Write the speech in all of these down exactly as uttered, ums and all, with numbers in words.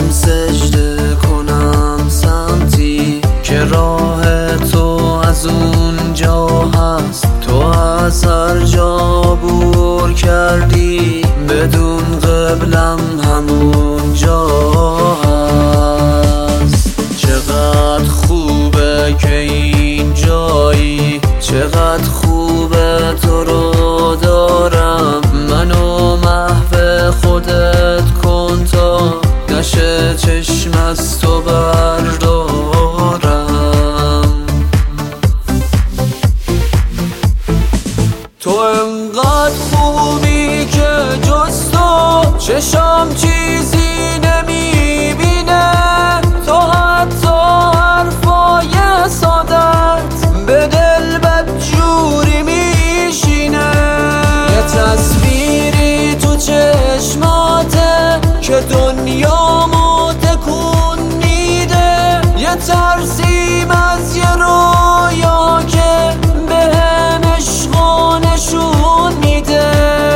سجده کنم سمتی که راه تو از اونجا هست. تو از هر جا عبور کردی بدون قبلم همونجا هست. چقدر خوبه که این جایی، چقدر خوبه تو رو دارم. منو محو خودت کن تا نشه چشم از تو بردارم. تو انقدر خوبی که جز تو چشم چیزی نمیبینه. تو حتی حرفای سادت به دل بدجوری میشینه. یه تصویری تو چشماته که دنیامو تکون میده. یه ترسیم از یه رویا که بهم عشقو نشون میده.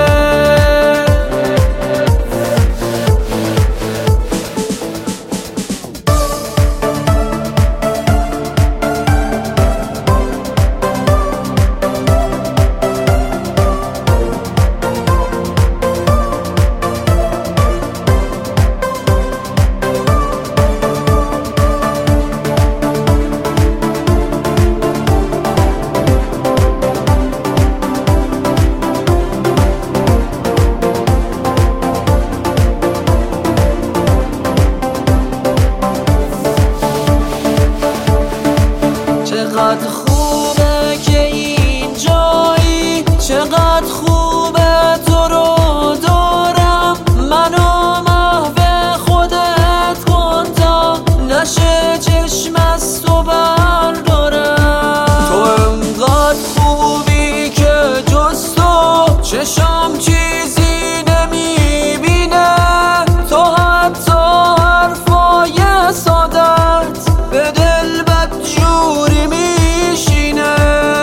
چقدر خوبه که این جایی، چقدر خوبه تو رو دارم. منو محو خودت کن تا نشه چشم از تو بردارم. تو انقدر خوبی که جز تو چشم چیزی نمیبینه. تو حتی حرفای سادت به دل بدجوری میشینه.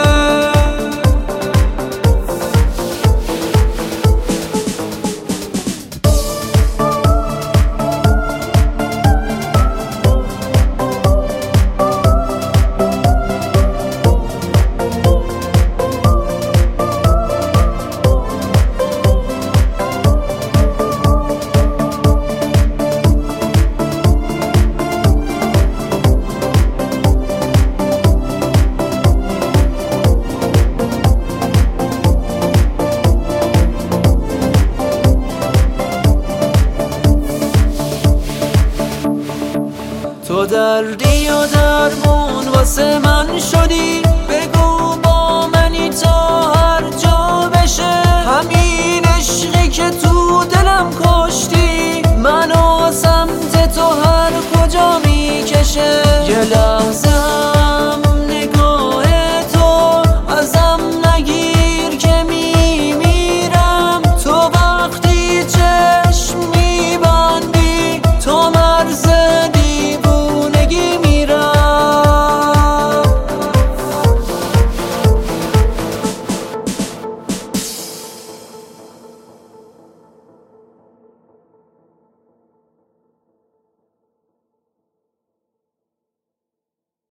تو دردی و درمون واسه من شدی. بگو با منی تا هر جا بشه. همین عشقی که تو دلم کشتی منو سمت تو هر کجا میکشه.